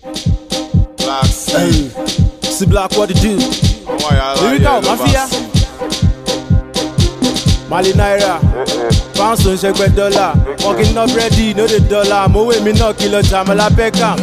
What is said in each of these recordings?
Black Hey, see Black what it do? Here we go, Mafia. Mali Naira, pounds on $1 dollar. Walking up ready, no the dollar. Mo we me no kilo Jamala Beckham.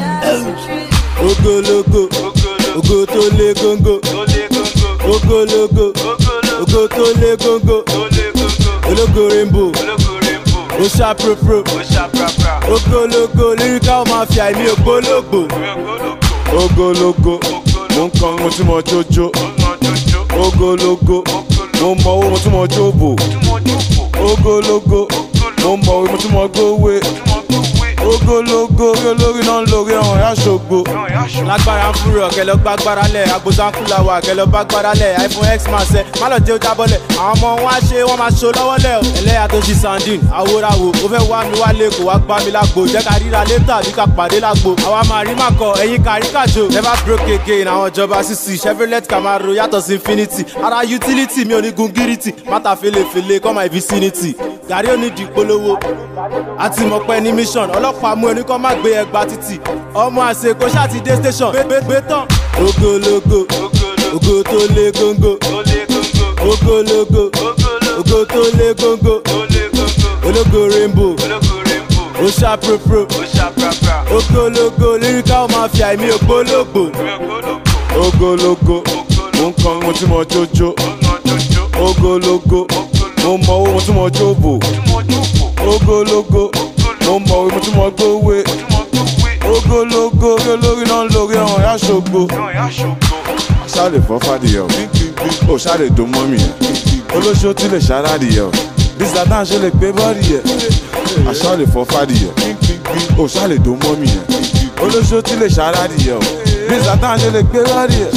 Ogo logo, ogo to le gongo. Ogo logo, ogo to le gongo. Ologo rainbow, Osha pro pro. Ogo logo, lyrical mafia, mi ogologo. Ogo logo, mon kong mo ti mo jojo. Ogo logo, mo mo ti mo jobo. Ogo logo, mo mo ti mo gowe. Ogo logo, lórí náà lórí ọ̀hún yá ṣògo. Lágbára ń fúrọ̀ kẹlẹ́ gbàgbára lẹ̀, àgbòsàn kúlà wà kẹlẹ́ gbàgbára lẹ̀, iPhone X máa ṣẹ, má lọ jẹ́ ó jábọ́lẹ̀. Àwọn ọmọ wọn á ṣe wọ́n máa ṣo lọ́wọ́ lẹ̀ o. Ẹlẹ́yà tó ṣi sandin, àwòràwò, ó fẹ́ wá mi wálé kò wá gbá mi lágbo. Jẹ́ ká ríra létà bí ká pàdé lágbo. Àwa máa rí màkọ, ẹ̀yin kàríkàjò. Never broke again, àwọn ìjọba sísì. Chevrolet Camaro yàtọ̀ sí Infinity. Ara utility mi ò ní gun gírìtì. Mátà fèlèfèlè kọ́ my vicinity. Gàrí ò ní di polówó. Àti mọ̀pẹ́ ní mission, ọlọ́pàá mú ẹni kọ́ má gbé ẹgbàá títì. Ọmọ àṣekò ṣáàtì dé station. Gbé tán. Ogo logo, ogo tó lé góńgó. Ogo logo, ogo tó lé góńgó. Ológo rainbow, Osha pro pro. Ogo logo, lyrical mafia, mi ògbólógbò. Ogo logo, mo ń kọrin mo tí mo jójó. Ogo logo, mo mọ owó mo tí mo jóbò. Ogo logo, mo mọ owó mo tí mo gbówé. Ogo logo, lórí náà lórí ọ̀hún yá ṣògo. Ṣáàlè fọ́ fàdìyẹ o, ṣáàlè dùn mọ́ mi yẹn. Olóṣó tí lè ṣàràdìyẹ o, dísàtàn ṣe lè gbé bọ́ọ̀dì yẹ. Ṣáàlè fọ́ fàdìyẹ o, ṣáàlè dùn mọ́ mi yẹn. Olóṣó tí lè ṣàràdìyẹ o, dísàtàn ṣe lè gbé bọ́ọ̀dì yẹ.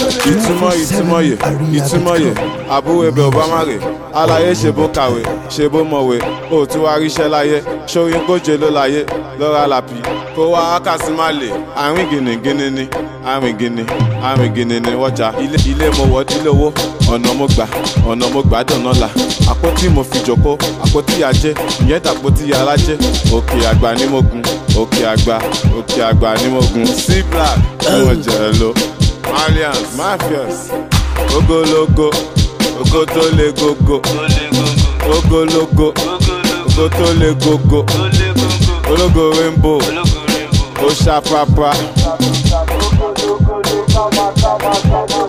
Ìtumọ̀ yẹ, àbúrò ẹbẹ̀ Obama rè. Aláyé ṣe bó kàwé, ṣe bó mọ̀wé, ó tún wá ríṣẹ́ láyé. Ṣórí gbóje ló láyé, lọ́ra làpì. Kó wá ákàsí má lè, àrùn gìnìgìnì ni, àrùn gìnì ni wọ́jà. Ilé mo wọ́ dílé owó, ọ̀nà mo gbà dọ̀nà la. Àpótí mo fi jòkó, àpótí yà jẹ́, ìyẹn dàpótí yàrá jẹ́. Òkè àgbà ni mo gun, òkè àgbà ni mo gun. C Black, mo jẹ̀ lo, Malians, Mafias, Ogo logo, ogo tó lé gogo. Ogo logo, ogo tó lé gogo. Ológo rainbow, Osha papa.